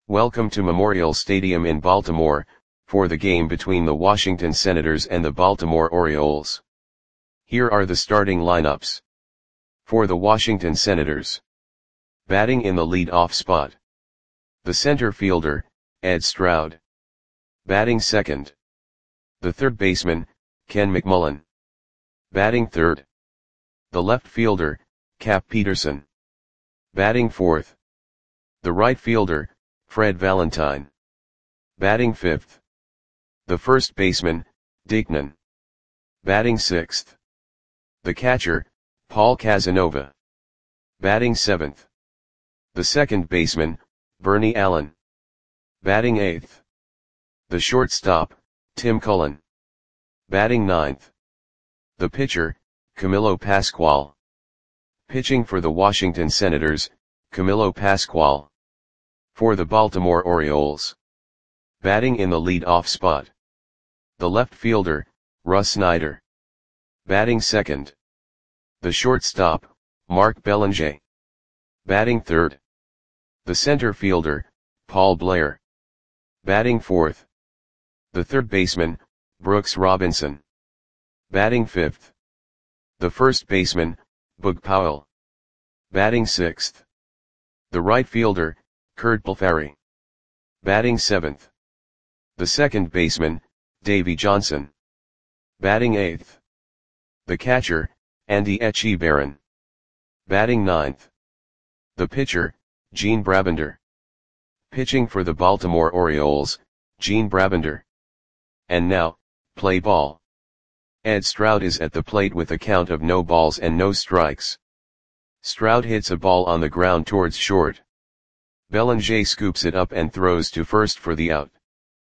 Welcome to Memorial Stadium in Baltimore, for the game between the Washington Senators and the Baltimore Orioles. Here are the starting lineups. For the Washington Senators. Batting in the lead-off spot. The center fielder, Ed Stroud. Batting second. The third baseman, Ken McMullen. Batting third. The left fielder, Cap Peterson. Batting fourth. The right fielder, Fred Valentine. Batting fifth. The first baseman, Dignan. Batting sixth. The catcher, Paul Casanova. Batting seventh. The second baseman, Bernie Allen. Batting eighth. The shortstop, Tim Cullen. Batting ninth. The pitcher, Camilo Pascual. Pitching for the Washington Senators, Camilo Pascual. For the Baltimore Orioles. Batting in the lead-off spot. The left fielder, Russ Snyder. Batting second. The shortstop, Mark Belanger. Batting third. The center fielder, Paul Blair. Batting fourth. The third baseman, Brooks Robinson. Batting fifth. The first baseman, Boog Powell. Batting sixth. The right fielder, Curt Blefary. Batting seventh. The second baseman, Davey Johnson. Batting eighth. The catcher, Andy Etchebarren. Batting ninth. The pitcher, Gene Brabender. Pitching for the Baltimore Orioles, Gene Brabender. And now, play ball. Ed Stroud is at the plate with a count of no balls and no strikes. Stroud hits a ball on the ground towards short. Belanger scoops it up and throws to first for the out.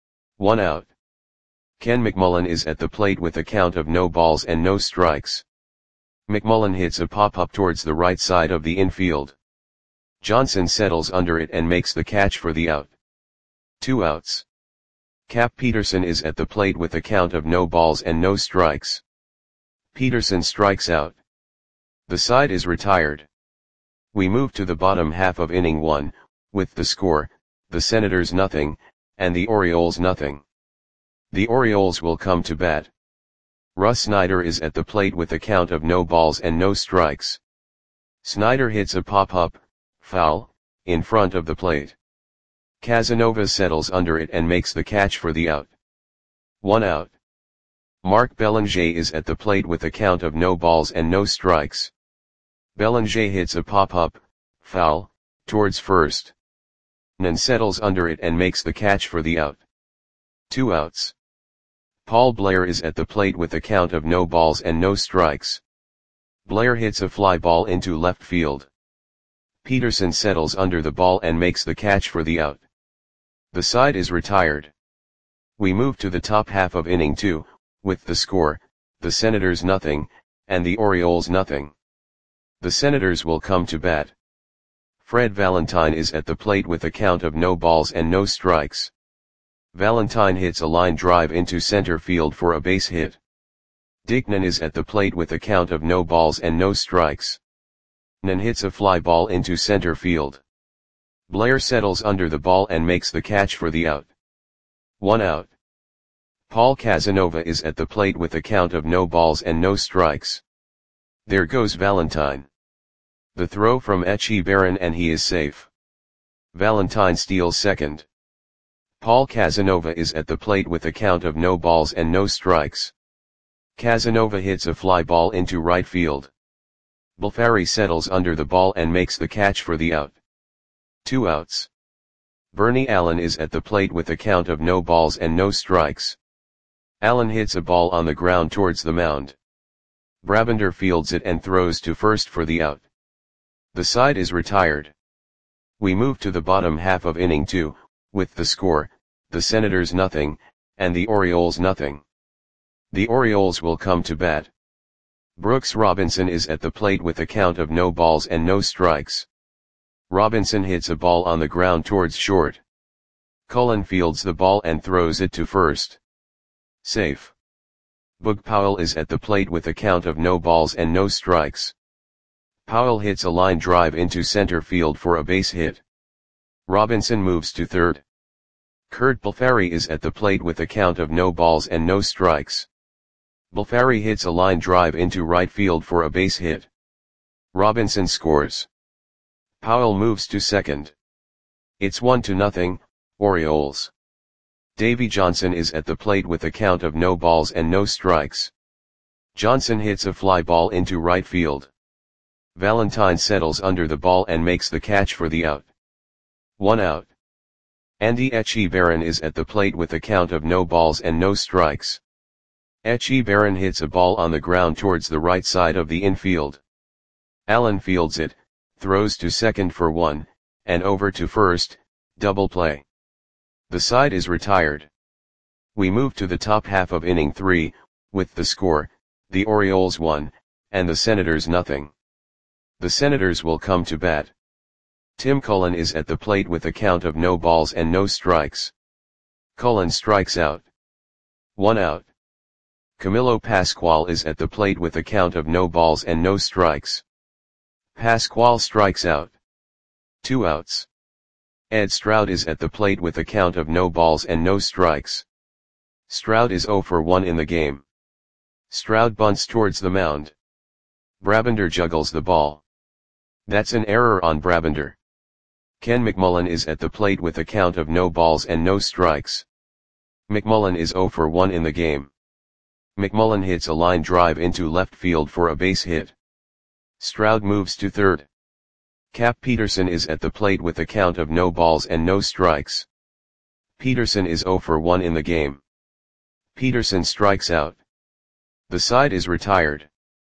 1 out. Ken McMullen is at the plate with a count of no balls and no strikes. McMullen hits a pop-up towards the right side of the infield. Johnson settles under it and makes the catch for the out. 2 outs. Cap Peterson is at the plate with a count of no balls and no strikes. Peterson strikes out. The side is retired. We move to the bottom half of inning 1, with the score, the Senators nothing, and the Orioles nothing. The Orioles will come to bat. Russ Snyder is at the plate with a count of no balls and no strikes. Snyder hits a pop-up, foul, in front of the plate. Casanova settles under it and makes the catch for the out. 1 out. Mark Belanger is at the plate with a count of no balls and no strikes. Belanger hits a pop-up, foul, towards first. Nan settles under it and makes the catch for the out. 2 outs. Paul Blair is at the plate with a count of no balls and no strikes. Blair hits a fly ball into left field. Peterson settles under the ball and makes the catch for the out. The side is retired. We move to the top half of inning 2, with the score, the Senators nothing, and the Orioles nothing. The Senators will come to bat. Fred Valentine is at the plate with a count of no balls and no strikes. Valentine hits a line drive into center field for a base hit. Dignan is at the plate with a count of no balls and no strikes. Nan hits a fly ball into center field. Blair settles under the ball and makes the catch for the out. 1 out. Paul Casanova is at the plate with a count of no balls and no strikes. There goes Valentine. The throw from Etchebarren and he is safe. Valentine steals second. Paul Casanova is at the plate with a count of no balls and no strikes. Casanova hits a fly ball into right field. Blefary settles under the ball and makes the catch for the out. 2 outs. Bernie Allen is at the plate with a count of no balls and no strikes. Allen hits a ball on the ground towards the mound. Brabender fields it and throws to first for the out. The side is retired. We move to the bottom half of inning 2, with the score, the Senators nothing, and the Orioles nothing. The Orioles will come to bat. Brooks Robinson is at the plate with a count of no balls and no strikes. Robinson hits a ball on the ground towards short. Cullen fields the ball and throws it to first. Safe. Boog Powell is at the plate with a count of no balls and no strikes. Powell hits a line drive into center field for a base hit. Robinson moves to third. Kurt Balfari is at the plate with a count of no balls and no strikes. Balfari hits a line drive into right field for a base hit. Robinson scores. Powell moves to second. It's 1-0, Orioles. Davey Johnson is at the plate with a count of no balls and no strikes. Johnson hits a fly ball into right field. Valentine settles under the ball and makes the catch for the out. 1 out. Andy Echeverren is at the plate with a count of no balls and no strikes. Echeverren hits a ball on the ground towards the right side of the infield. Allen fields it, throws to second for 1, and over to first, double play. The side is retired. We move to the top half of inning 3, with the score, the Orioles 1, and the Senators nothing. The Senators will come to bat. Tim Cullen is at the plate with a count of no balls and no strikes. Cullen strikes out. 1 out. Camilo Pascual is at the plate with a count of no balls and no strikes. Pascual strikes out. 2 outs. Ed Stroud is at the plate with a count of no balls and no strikes. Stroud is 0 for 1 in the game. Stroud bunts towards the mound. Brabender juggles the ball. That's an error on Brabender. Ken McMullen is at the plate with a count of no balls and no strikes. McMullen is 0 for 1 in the game. McMullen hits a line drive into left field for a base hit. Stroud moves to third. Cap Peterson is at the plate with a count of no balls and no strikes. Peterson is 0 for 1 in the game. Peterson strikes out. The side is retired.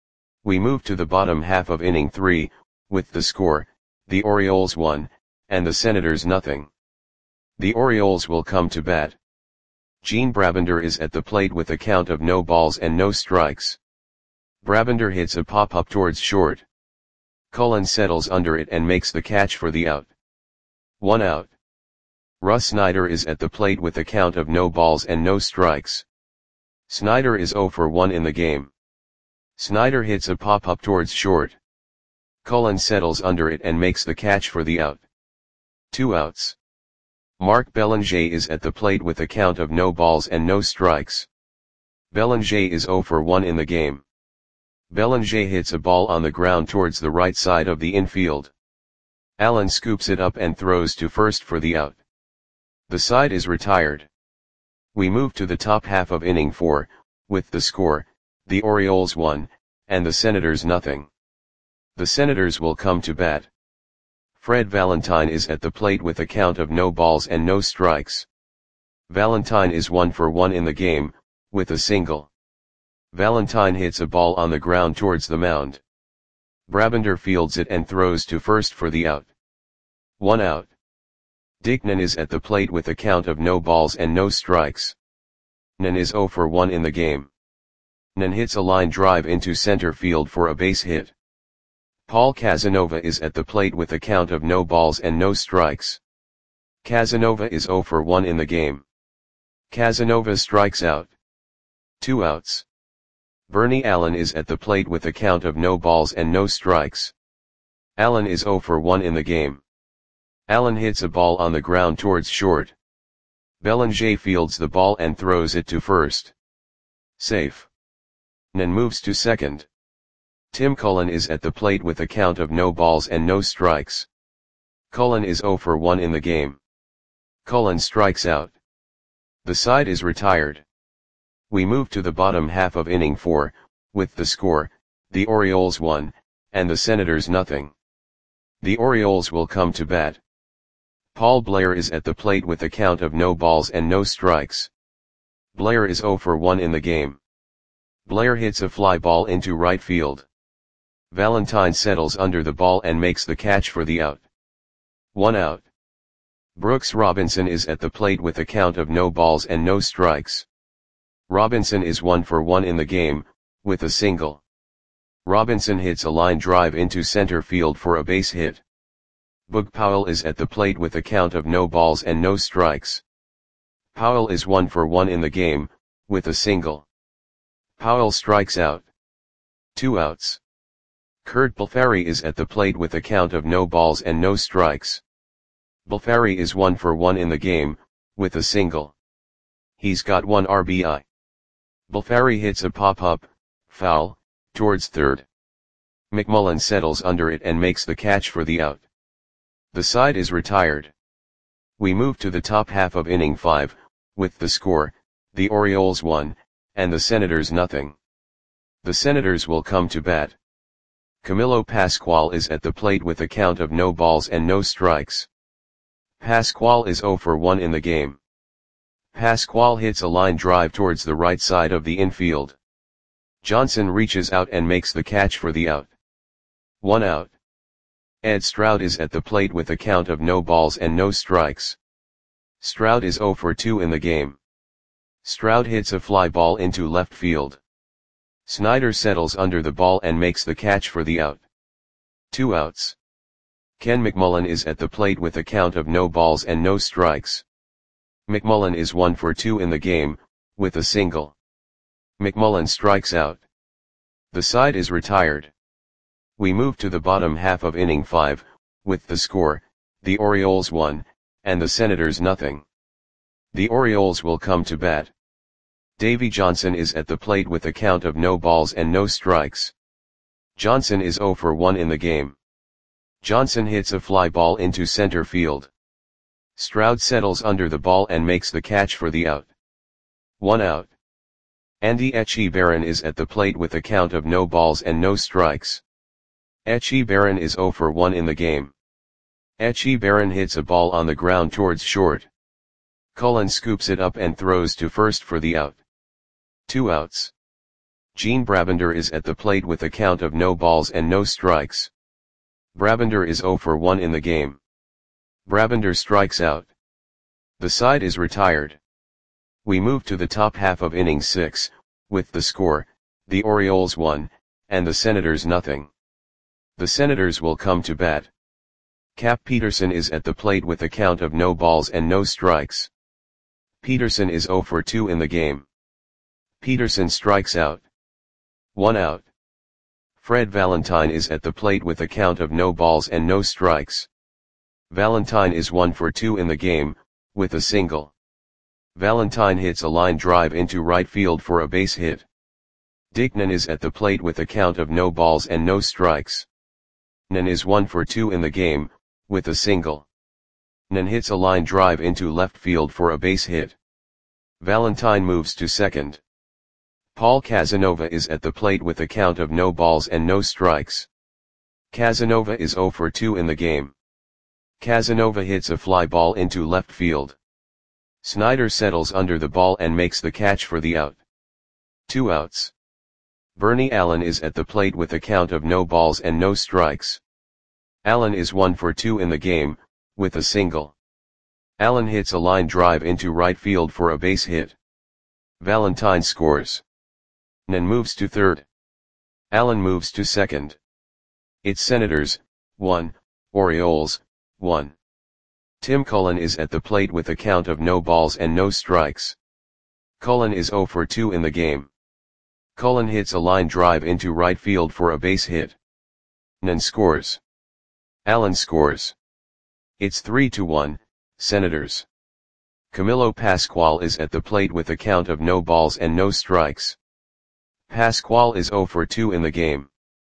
We move to the bottom half of inning 3, with the score, the Orioles 1, and the Senators nothing. The Orioles will come to bat. Gene Brabender is at the plate with a count of no balls and no strikes. Brabender hits a pop-up towards short. Cullen settles under it and makes the catch for the out. 1 out. Russ Snyder is at the plate with a count of no balls and no strikes. Snyder is 0 for 1 in the game. Snyder hits a pop-up towards short. Cullen settles under it and makes the catch for the out. 2 outs. Mark Belanger is at the plate with a count of no balls and no strikes. Belanger is 0 for 1 in the game. Belanger hits a ball on the ground towards the right side of the infield. Allen scoops it up and throws to first for the out. The side is retired. We move to the top half of inning 4, with the score, the Orioles 1, and the Senators nothing. The Senators will come to bat. Fred Valentine is at the plate with a count of no balls and no strikes. Valentine is 1 for 1 in the game, with a single. Valentine hits a ball on the ground towards the mound. Brabender fields it and throws to first for the out. 1 out. Dick Nen is at the plate with a count of no balls and no strikes. Nen is 0 for 1 in the game. Nen hits a line drive into center field for a base hit. Paul Casanova is at the plate with a count of no balls and no strikes. Casanova is 0 for 1 in the game. Casanova strikes out. 2 outs. Bernie Allen is at the plate with a count of no balls and no strikes. Allen is 0 for 1 in the game. Allen hits a ball on the ground towards short. Belanger fields the ball and throws it to first. Safe. Nen moves to second. Tim Cullen is at the plate with a count of no balls and no strikes. Cullen is 0 for 1 in the game. Cullen strikes out. The side is retired. We move to the bottom half of inning 4, with the score, the Orioles 1, and the Senators nothing. The Orioles will come to bat. Paul Blair is at the plate with a count of no balls and no strikes. Blair is 0 for 1 in the game. Blair hits a fly ball into right field. Valentine settles under the ball and makes the catch for the out. 1 out. Brooks Robinson is at the plate with a count of no balls and no strikes. Robinson is 1 for 1 in the game, with a single. Robinson hits a line drive into center field for a base hit. Boog Powell is at the plate with a count of no balls and no strikes. Powell is 1 for 1 in the game, with a single. Powell strikes out. 2 outs. Kurt Balfari is at the plate with a count of no balls and no strikes. Balfari is 1 for 1 in the game, with a single. He's got 1 RBI. Balfari hits a pop-up, foul, towards third. McMullen settles under it and makes the catch for the out. The side is retired. We move to the top half of inning 5, with the score, the Orioles 1, and the Senators nothing. The Senators will come to bat. Camilo Pascual is at the plate with a count of no balls and no strikes. Pascual is 0 for 1 in the game. Pascual hits a line drive towards the right side of the infield. Johnson reaches out and makes the catch for the out. 1 out. Ed Stroud is at the plate with a count of no balls and no strikes. Stroud is 0 for 2 in the game. Stroud hits a fly ball into left field. Snyder settles under the ball and makes the catch for the out. 2 outs. Ken McMullen is at the plate with a count of no balls and no strikes. McMullen is 1 for 2 in the game, with a single. McMullen strikes out. The side is retired. We move to the bottom half of inning 5, with the score, the Orioles 1, and the Senators nothing. The Orioles will come to bat. Davey Johnson is at the plate with a count of no balls and no strikes. Johnson is 0 for 1 in the game. Johnson hits a fly ball into center field. Stroud settles under the ball and makes the catch for the out. 1 out. Andy Etchebarren is at the plate with a count of no balls and no strikes. Etchebarren is 0 for 1 in the game. Etchebarren hits a ball on the ground towards short. Cullen scoops it up and throws to first for the out. 2 outs. Gene Brabender is at the plate with a count of no balls and no strikes. Brabender is 0 for 1 in the game. Brabender strikes out. The side is retired. We move to the top half of inning 6, with the score, the Orioles 1, and the Senators nothing. The Senators will come to bat. Cap Peterson is at the plate with a count of no balls and no strikes. Peterson is 0 for 2 in the game. Peterson strikes out. 1 out. Fred Valentine is at the plate with a count of no balls and no strikes. Valentine is 1 for 2 in the game, with a single. Valentine hits a line drive into right field for a base hit. Dickman is at the plate with a count of no balls and no strikes. Nan is 1 for 2 in the game, with a single. Nan hits a line drive into left field for a base hit. Valentine moves to second. Paul Casanova is at the plate with a count of no balls and no strikes. Casanova is 0 for 2 in the game. Casanova hits a fly ball into left field. Snyder settles under the ball and makes the catch for the out. 2 outs. Bernie Allen is at the plate with a count of no balls and no strikes. Allen is 1 for 2 in the game, with a single. Allen hits a line drive into right field for a base hit. Valentine scores. Nan moves to third. Allen moves to second. It's Senators, 1, Orioles, 1. Tim Cullen is at the plate with a count of no balls and no strikes. Cullen is 0 for 2 in the game. Cullen hits a line drive into right field for a base hit. Nan scores. Allen scores. It's 3-1, Senators. Camilo Pascual is at the plate with a count of no balls and no strikes. Pascual is 0 for 2 in the game.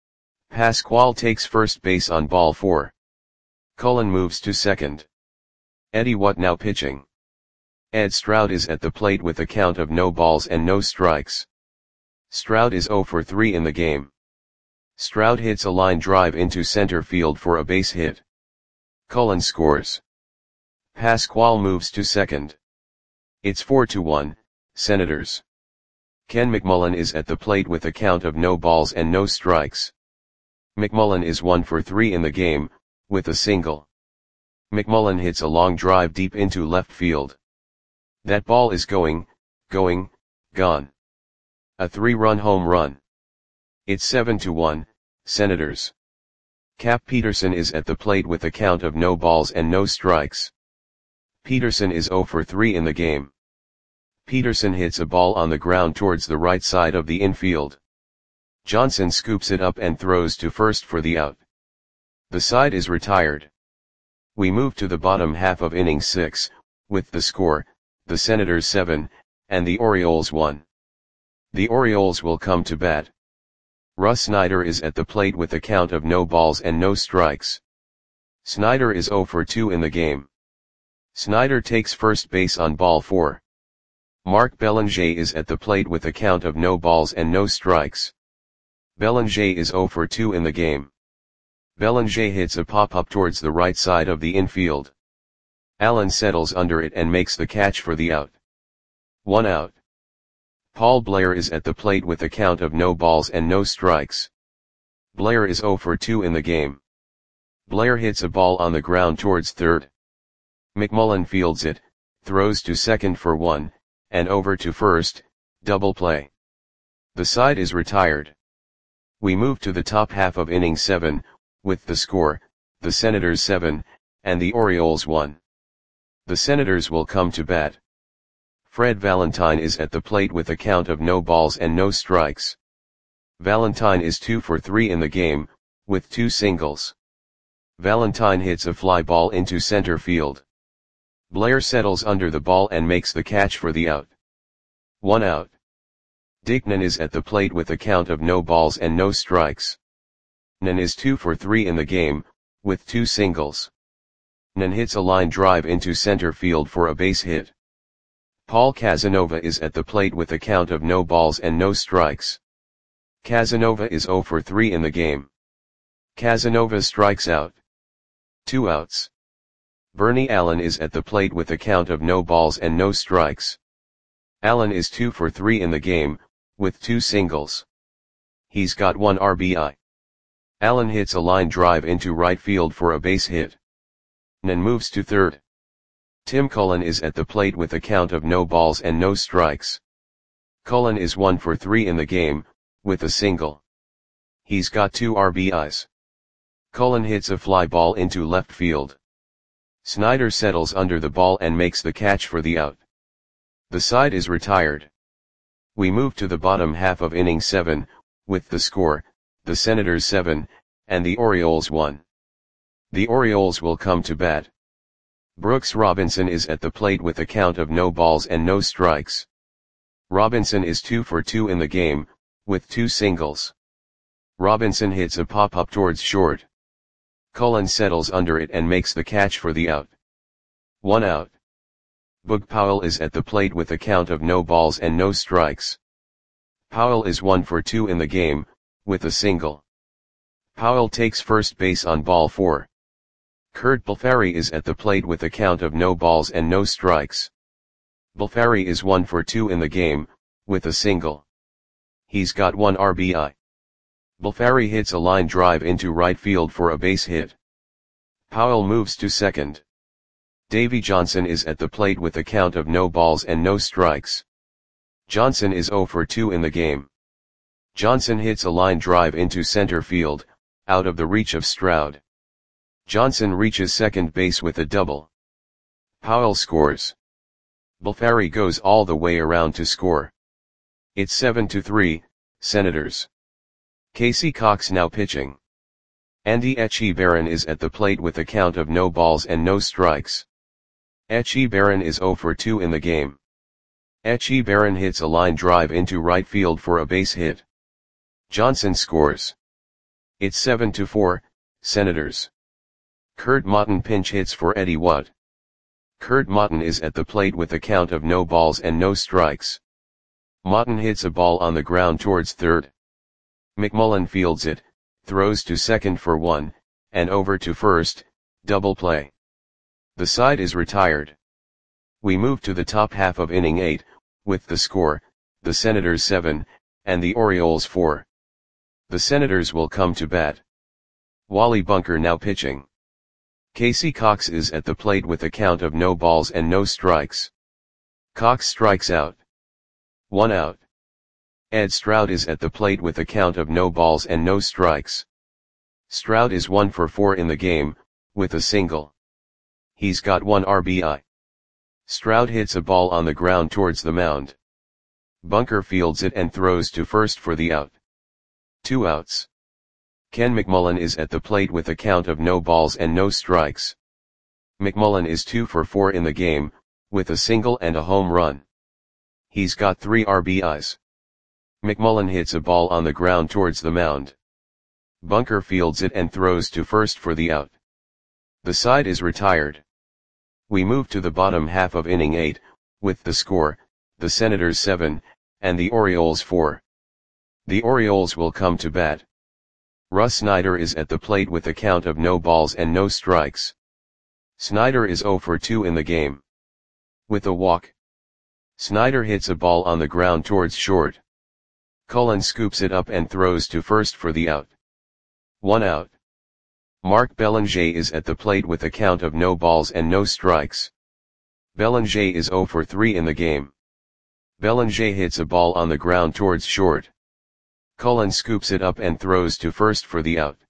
Pascual takes first base on ball 4. Cullen moves to second. Eddie What now pitching. Ed Stroud is at the plate with a count of no balls and no strikes. Stroud is 0 for 3 in the game. Stroud hits a line drive into center field for a base hit. Cullen scores. Pascual moves to second. It's 4-1, Senators. Ken McMullen is at the plate with a count of no balls and no strikes. McMullen is 1 for 3 in the game, with a single. McMullen hits a long drive deep into left field. That ball is gone. A 3-run home run. It's 7-1, Senators. Cap Peterson is at the plate with a count of no balls and no strikes. Peterson is 0 for 3 in the game. Peterson hits a ball on the ground towards the right side of the infield. Johnson scoops it up and throws to first for the out. The side is retired. We move to the bottom half of inning 6, with the score, the Senators 7, and the Orioles 1. The Orioles will come to bat. Russ Snyder is at the plate with a count of no balls and no strikes. Snyder is 0 for 2 in the game. Snyder takes first base on ball 4. Mark Belanger is at the plate with a count of no balls and no strikes. Belanger is 0 for 2 in the game. Belanger hits a pop-up towards the right side of the infield. Allen settles under it and makes the catch for the out. 1 out. Paul Blair is at the plate with a count of no balls and no strikes. Blair is 0 for 2 in the game. Blair hits a ball on the ground towards third. McMullen fields it, throws to second for 1, and over to first, double play. The side is retired. We move to the top half of inning 7, with the score, the Senators 7, and the Orioles 1. The Senators will come to bat. Fred Valentine is at the plate with a count of no balls and no strikes. Valentine is 2 for 3 in the game, with 2 singles. Valentine hits a fly ball into center field. Blair settles under the ball and makes the catch for the out. 1 out. Dickman is at the plate with a count of no balls and no strikes. Nan is 2 for 3 in the game, with 2 singles. Nan hits a line drive into center field for a base hit. Paul Casanova is at the plate with a count of no balls and no strikes. Casanova is 0 for 3 in the game. Casanova strikes out. 2 outs. Bernie Allen is at the plate with a count of no balls and no strikes. Allen is 2 for 3 in the game, with 2 singles. He's got 1 RBI. Allen hits a line drive into right field for a base hit. Nan moves to third. Tim Cullen is at the plate with a count of no balls and no strikes. Cullen is 1 for 3 in the game, with a single. He's got 2 RBIs. Cullen hits a fly ball into left field. Snyder settles under the ball and makes the catch for the out. The side is retired. We move to the bottom half of inning 7, with the score, the Senators 7, and the Orioles 1. The Orioles will come to bat. Brooks Robinson is at the plate with a count of no balls and no strikes. Robinson is 2 for 2 in the game, with 2 singles. Robinson hits a pop-up towards short. Cullen settles under it and makes the catch for the out. 1 out. Boog Powell is at the plate with a count of no balls and no strikes. Powell is 1 for 2 in the game, with a single. Powell takes first base on ball 4. Kurt Balfari is at the plate with a count of no balls and no strikes. Balfari is 1 for 2 in the game, with a single. He's got 1 RBI. Balfari hits a line drive into right field for a base hit. Powell moves to second. Davy Johnson is at the plate with a count of no balls and no strikes. Johnson is 0 for 2 in the game. Johnson hits a line drive into center field, out of the reach of Stroud. Johnson reaches second base with a double. Powell scores. Balfari goes all the way around to score. It's 7-3, Senators. Casey Cox now pitching. Andy Etchebarren is at the plate with a count of no balls and no strikes. Etchebarren is 0 for 2 in the game. Etchebarren hits a line drive into right field for a base hit. Johnson scores. It's 7-4, Senators. Kurt Motton pinch hits for Eddie Watt. Kurt Motton is at the plate with a count of no balls and no strikes. Motton hits a ball on the ground towards third. McMullen fields it, throws to second for 1, and over to first, double play. The side is retired. We move to the top half of inning 8, with the score, the Senators 7, and the Orioles 4. The Senators will come to bat. Wally Bunker now pitching. Casey Cox is at the plate with a count of no balls and no strikes. Cox strikes out. 1 out. Ed Stroud is at the plate with a count of no balls and no strikes. Stroud is 1 for 4 in the game, with a single. He's got 1 RBI. Stroud hits a ball on the ground towards the mound. Bunker fields it and throws to first for the out. 2 outs. Ken McMullen is at the plate with a count of no balls and no strikes. McMullen is 2 for 4 in the game, with a single and a home run. He's got 3 RBIs. McMullen hits a ball on the ground towards the mound. Bunker fields it and throws to first for the out. The side is retired. We move to the bottom half of inning 8, with the score, the Senators 7, and the Orioles 4. The Orioles will come to bat. Russ Snyder is at the plate with a count of no balls and no strikes. Snyder is 0 for 2 in the game. With a walk. Snyder hits a ball on the ground towards short. Cullen scoops it up and throws to first for the out. 1 out. Mark Belanger is at the plate with a count of no balls and no strikes. Belanger is 0 for 3 in the game. Belanger hits a ball on the ground towards short. Cullen scoops it up and throws to first for the out.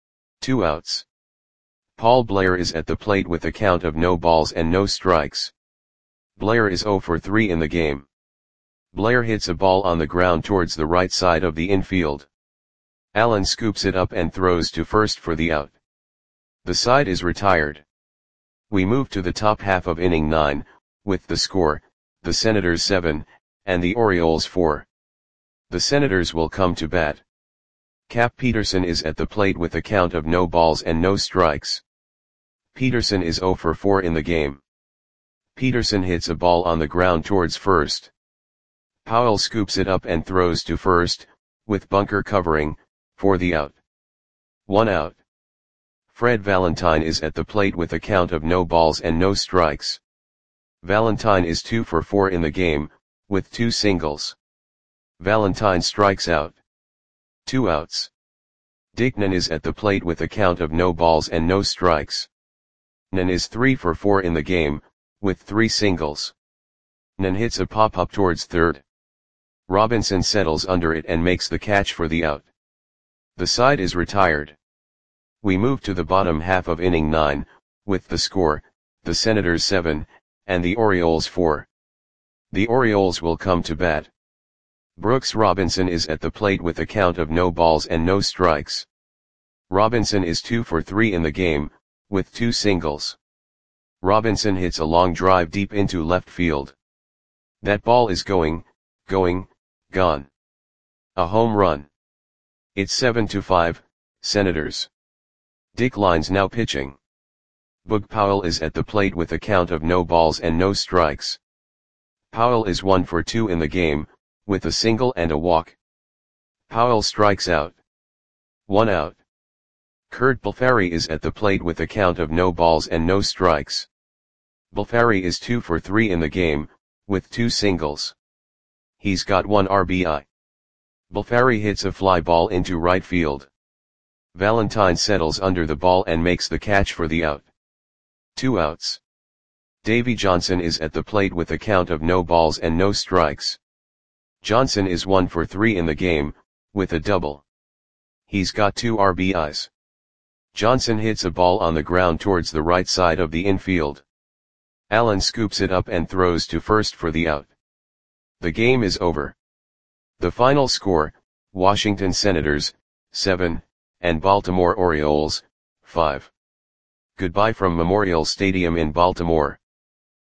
2 outs. Paul Blair is at the plate with a count of no balls and no strikes. Blair is 0 for 3 in the game. Blair hits a ball on the ground towards the right side of the infield. Allen scoops it up and throws to first for the out. The side is retired. We move to the top half of inning 9, with the score, the Senators 7, and the Orioles 4. The Senators will come to bat. Cap Peterson is at the plate with a count of no balls and no strikes. Peterson is 0 for 4 in the game. Peterson hits a ball on the ground towards first. Powell scoops it up and throws to first, with Bunker covering, for the out. 1 out. Fred Valentine is at the plate with a count of no balls and no strikes. Valentine is 2 for 4 in the game, with 2 singles. Valentine strikes out. 2 outs. Dickman is at the plate with a count of no balls and no strikes. Nan is 3 for 4 in the game, with 3 singles. Nan hits a pop-up towards third. Robinson settles under it and makes the catch for the out. The side is retired. We move to the bottom half of inning 9, with the score, the Senators 7, and the Orioles 4. The Orioles will come to bat. Brooks Robinson is at the plate with a count of no balls and no strikes. Robinson is 2 for 3 in the game, with 2 singles. Robinson hits a long drive deep into left field. That ball is going, gone. A home run. It's 7-5, Senators. Dick Lines now pitching. Boog Powell is at the plate with a count of no balls and no strikes. Powell is 1 for 2 in the game, with a single and a walk. Powell strikes out. 1 out. Kurt Balfari is at the plate with a count of no balls and no strikes. Balfari is 2 for 3 in the game, with 2 singles. He's got 1 RBI. Balfari hits a fly ball into right field. Valentine settles under the ball and makes the catch for the out. 2 outs. Davy Johnson is at the plate with a count of no balls and no strikes. Johnson is 1 for 3 in the game, with a double. He's got 2 RBIs. Johnson hits a ball on the ground towards the right side of the infield. Allen scoops it up and throws to first for the out. The game is over. The final score, Washington Senators, 7, and Baltimore Orioles, 5. Goodbye from Memorial Stadium in Baltimore.